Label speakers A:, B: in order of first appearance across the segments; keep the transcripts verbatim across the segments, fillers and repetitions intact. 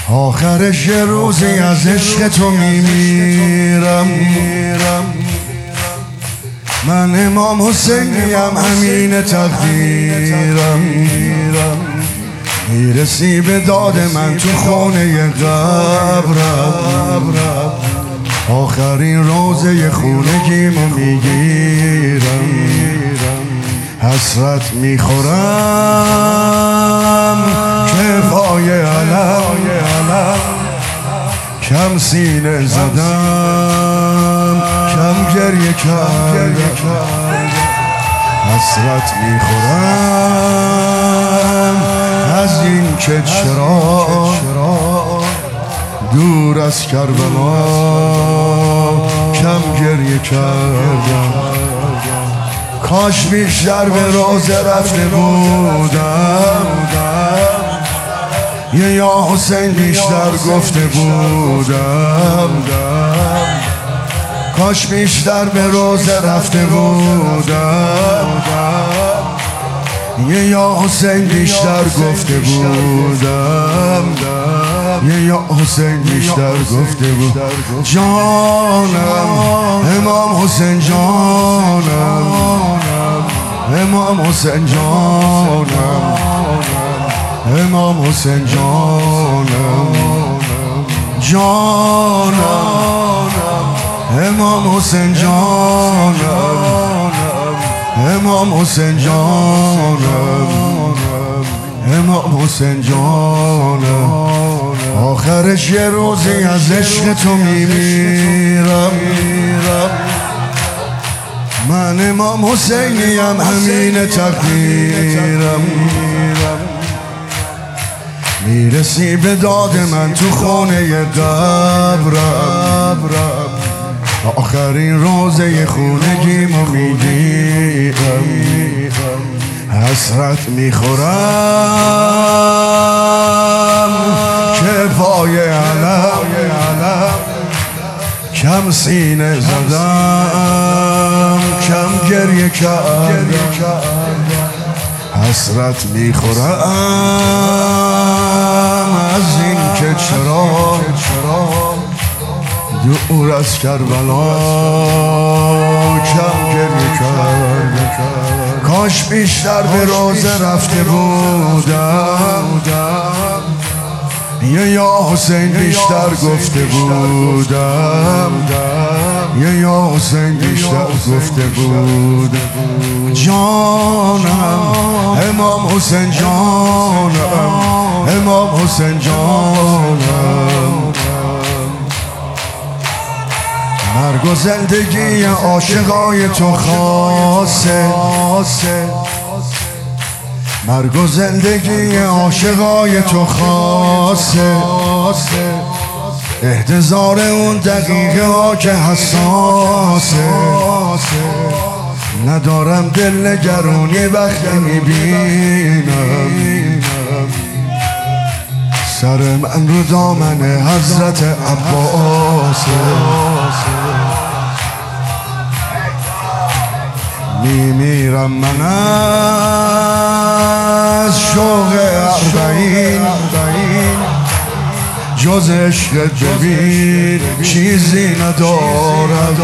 A: آخرش یه روزی از عشق تو میمیرم. من امام حسینیم، همین تقدیرم. میرسی به داد من تو خونه قبرم. آخرین روزه خونگیمو میگیرم. حسرت میخورم که پای علم کم سینه زدم، کم گریه کردم. حسرت میخورم از این که چرا دور از کربلا کم گریه کردم. کاش بیشتر به روزه رفته بودم، یه یا حسین بیشتر گفته بودم. کاش بیشتر به روزه رفته بودم، یه یا حسین بیشتر گفته بودم. یه یا حسین بیشتر گفته بود. جانم امام حسین جانم، امام حسین جانم، امام حسین جانم، جانم امام حسین جانم، امام حسین جانم، امام حسین جانم. آخرش یه روزی از عشق تو میمیرم. من امام حسینیم، همین تقدیرم. میرسی به داد من تو خونه قبرم. آخرین روزه خونگیمو میگیرم. حسرت میخورم که پای علم کم سینه زدم، کم گریه کردم. حسرت میخورم از این که چرا دور از کربلا کم گریه کردم. کاش بیشتر به روزه رفته بودم، یه یا حسین بیشتر گفته بودم. یه یا حسین بیشتر گفته بودم. جانم امام حسین جانم، امام حسین جانم. مرگ و زندگی عاشقای تو خاصه، مرگ و زندگی عاشقای تو خاصه. احتضار اون دقیقه ها که حساسه. ندارم دل نگرانی وقتی میبینم سر من رو دامن حضرت عباسه. میمیرم من از شوق اربعین، جز عشق ببین چیزی ندارم.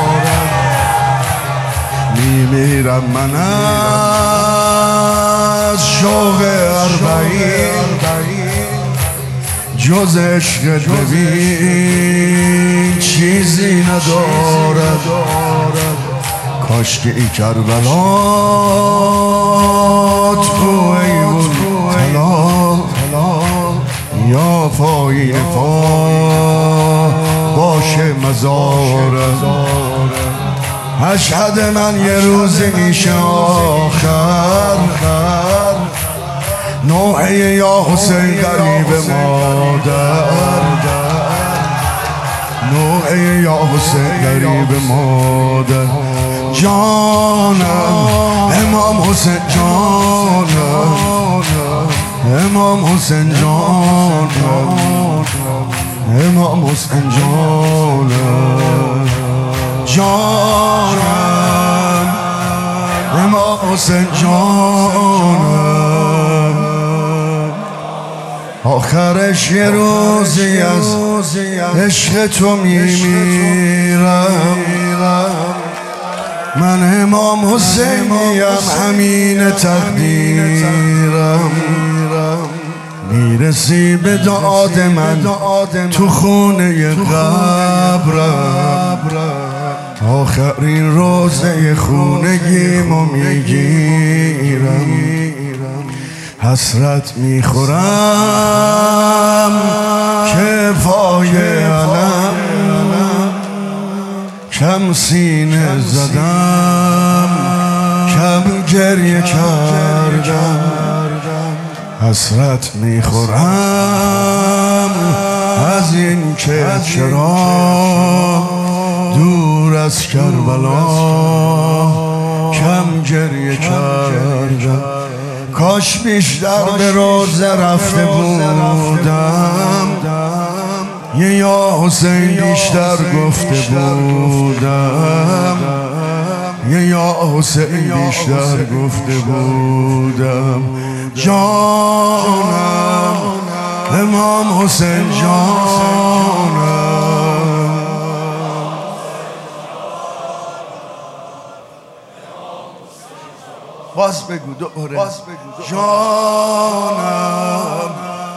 A: میمیرم من از شوق اربعین، جز عشق ببین چیزی ندارد. کاش که ای کربلا تو ایون طلا یا پایین پا باشه مزارم. اشهد من یه روز میشه آخر، نوحه یا حسین قریب مادر، نوحه یا حسین قریب مادر. جانم امام حسین جانم، امام حسین جانم، امام حسین جانم، جانم امام حسین جانم. آخرش یه روزی از عشق تو میمیرم. من امام حسینیم، همین تقدیرم. میرسی به داد من تو خونه قبرم. آخرین روزه خونگیمو میگیرم. حسرت میخورم که پای علم کم سینه زدم، کم گریه کردم. حسرت میخورم از این که چرا دور از کربلا کم گریه کردم. کاش بیشتر به روزه رفته بودم، یه یا حسین بیشتر گفته بودم، یه یا حسین بیشتر گفته بودم. جانم امام حسین جانم. باز بگو دوباره جانم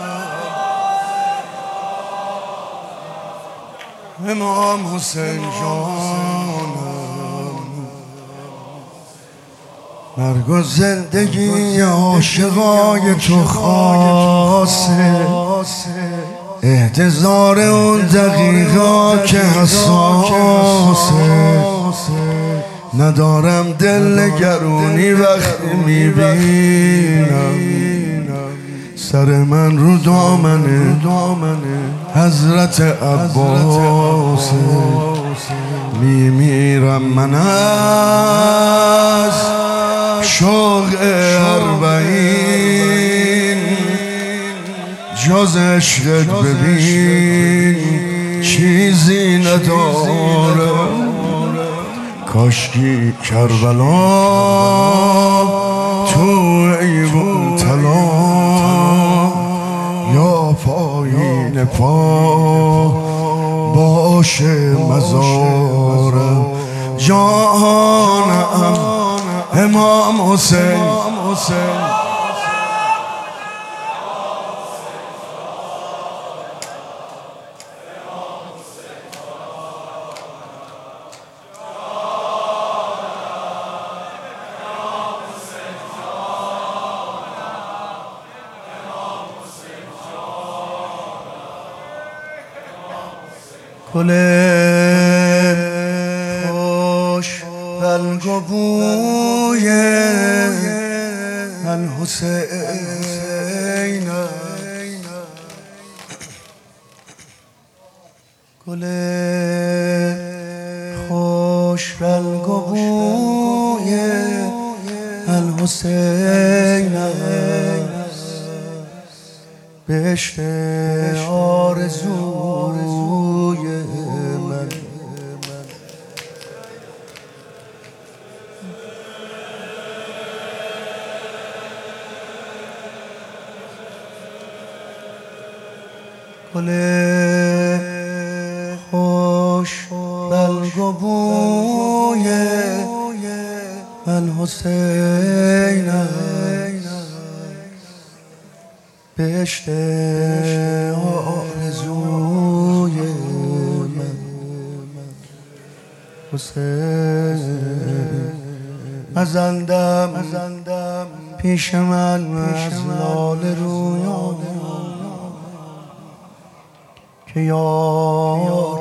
A: امام حسین جانم. مرگ و زندگی عاشقای تو خاصه، احتضار اون دقیقا که حساسه. ندارم دل نگرونی وقتی میبینم سر من رو دامنه حضرت عباسه. میمیرم من از شوق اربعین، جز عشقت ببین چیزی ندارم. کاشکی کربلا تو ایوان طلا یا پایین پا باشه مزارم. جانم امام حسین گل خوش رنگ و بوی الحسین، گل خوش رنگ و بوی الحسین، بهشت آرزوی من. گل خوش رنگ و بوی الحسین، بهشت آرزوی من. حسین مزندم پیش من از لاله رویان که یار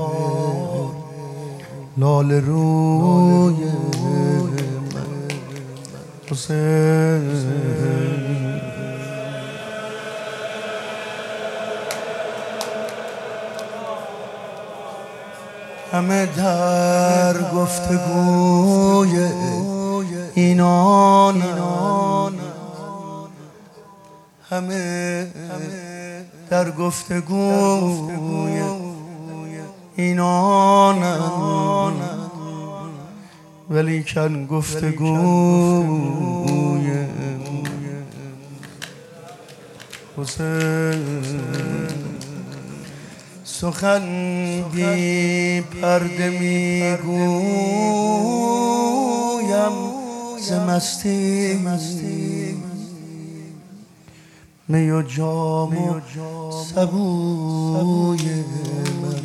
A: لاله روی من. حسین همه در گفتگوی اینان، همه در گفتگوی اینان، ولیکن گفتگوی حسین سخن بی پرده میگویم ز مستی می و جام و سبوی من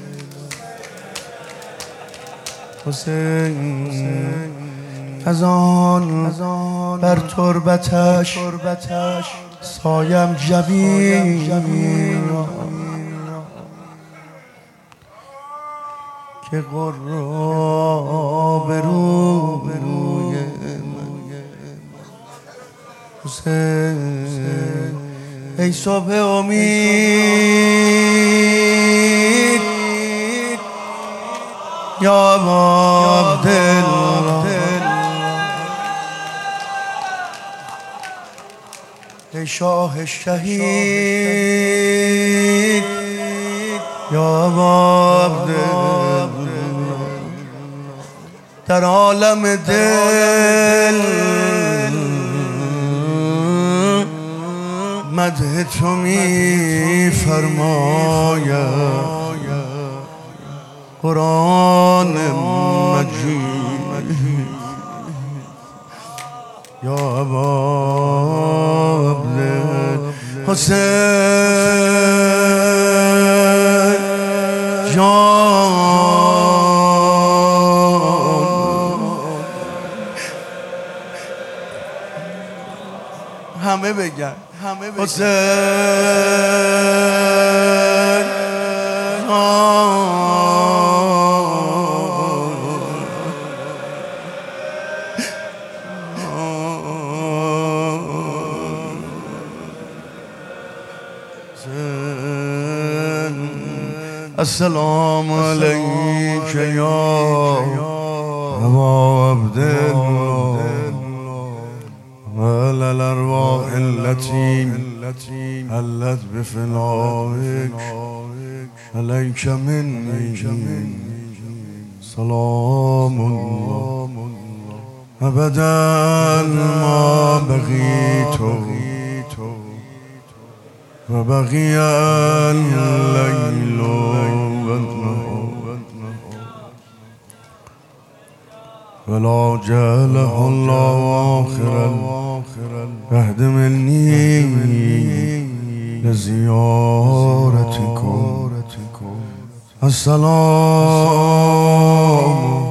A: حسین از آن بر تربتش سایم جبین که قراب رو بروی حسین ای صبح امید یا عبدالله ای شاه شهید یا عبدالله در عالم دل مدح تو می فرماید قرآن مجید یا ابا عبدالله حسین جان همه بگن حسین السلام عليك يا أبا عبد الله وعلى الأرواح التي هلت بفنائك عليك مني سلام الله أبدا ما بغيت وبقي الليل والنهار ولا جعله الله آخر العهد مني لزيارتكم السلام